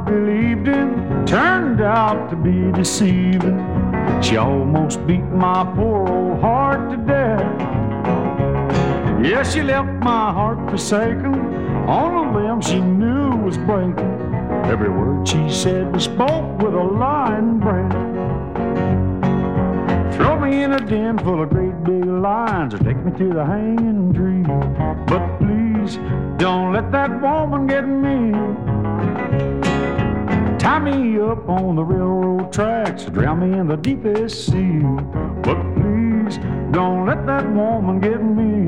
believed in turned out to be deceiving. She almost beat my poor old heart to death. Yeah, she left my heart forsaken on a limb she knew was breaking. Every word she said was spoke with a lying breath. Throw me in a den full of great big lions or take me to the hanging tree. But please, don't let that woman get me. Tie me up on the railroad tracks or drown me in the deepest sea. But please, don't let that woman get me.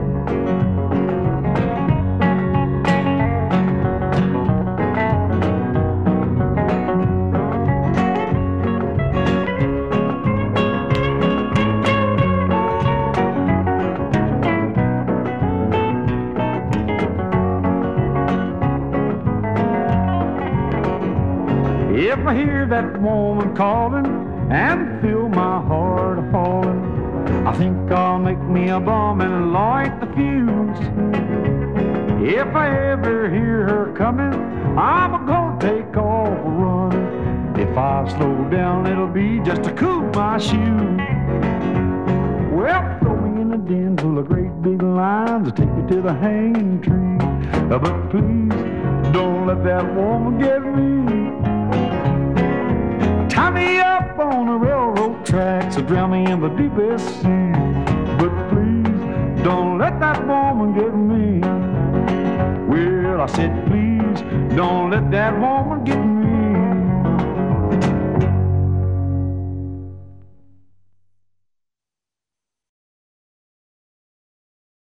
If I hear that woman calling and feel my heart a-falling, I think I'll make me a bomb and light the fuse. If I ever hear her coming, I'm gonna take off running. If I slow down, it'll be just to cool my shoes. Well, throw me in a den full of great big lions and take me to the hanging tree. But please, don't let that woman get me. Tie me up on the railroad tracks or drown me in the deepest sea. But please, don't let that woman get me. Well, I said, please, don't let that woman get